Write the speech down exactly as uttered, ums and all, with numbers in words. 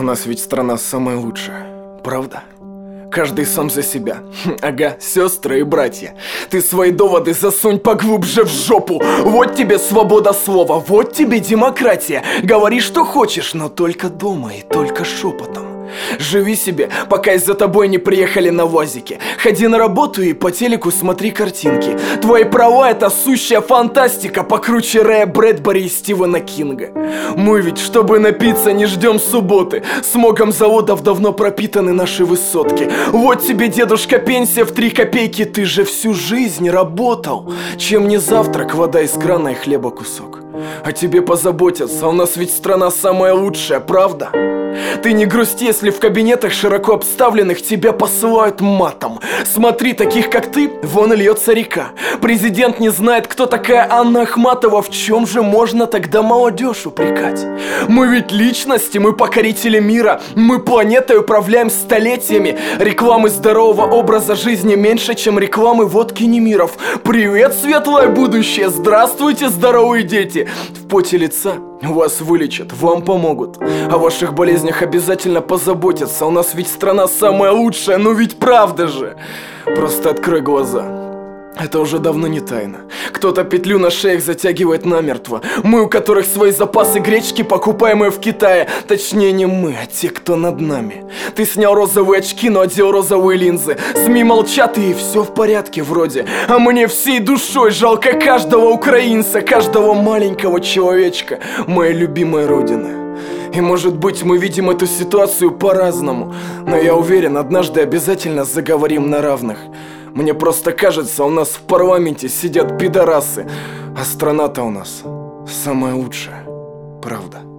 У нас ведь страна самая лучшая, правда? Каждый сам за себя. Хм, ага, сестры и братья. Ты свои доводы засунь поглубже в жопу. Вот тебе свобода слова, вот тебе демократия. Говори, что хочешь, но только дома и только шепотом. Живи себе, пока из-за тобой не приехали на УАЗике. Ходи на работу и по телеку смотри картинки. Твои права — это сущая фантастика, покруче Рэя Брэдбери и Стивена Кинга. Мы ведь, чтобы напиться, не ждем субботы. Смогом заводов давно пропитаны наши высотки. Вот тебе, дедушка, пенсия в три копейки. Ты же всю жизнь работал. Чем не завтрак, вода из крана и хлеба кусок. О тебе позаботятся, у нас ведь страна самая лучшая, правда? Ты не грусти, если в кабинетах широко обставленных тебя посылают матом. Смотри, таких как ты, вон и льется река. Президент не знает, кто такая Анна Ахматова. В чем же можно тогда молодежь упрекать? Мы ведь личности, мы покорители мира. Мы планетой управляем столетиями. Рекламы здорового образа жизни меньше, чем рекламы водки Немиров. Привет, светлое будущее! Здравствуйте, здоровые дети! В поте лица вас вылечат, вам помогут. О ваших болезнях обязательно позаботятся. У нас ведь страна самая лучшая, ну ведь правда же. Просто открой глаза. Это уже давно не тайна. Кто-то петлю на шеях затягивает намертво. Мы, у которых свои запасы гречки, покупаемые в Китае. Точнее, не мы, а те, кто над нами. Ты снял розовые очки, но одел розовые линзы. СМИ молчат, и все в порядке вроде. А мне всей душой жалко каждого украинца, каждого маленького человечка моей любимой родины. И может быть, мы видим эту ситуацию по-разному, но я уверен, однажды обязательно заговорим на равных. Мне просто кажется, у нас в парламенте сидят пидорасы, а страна-то у нас самая лучшая, правда.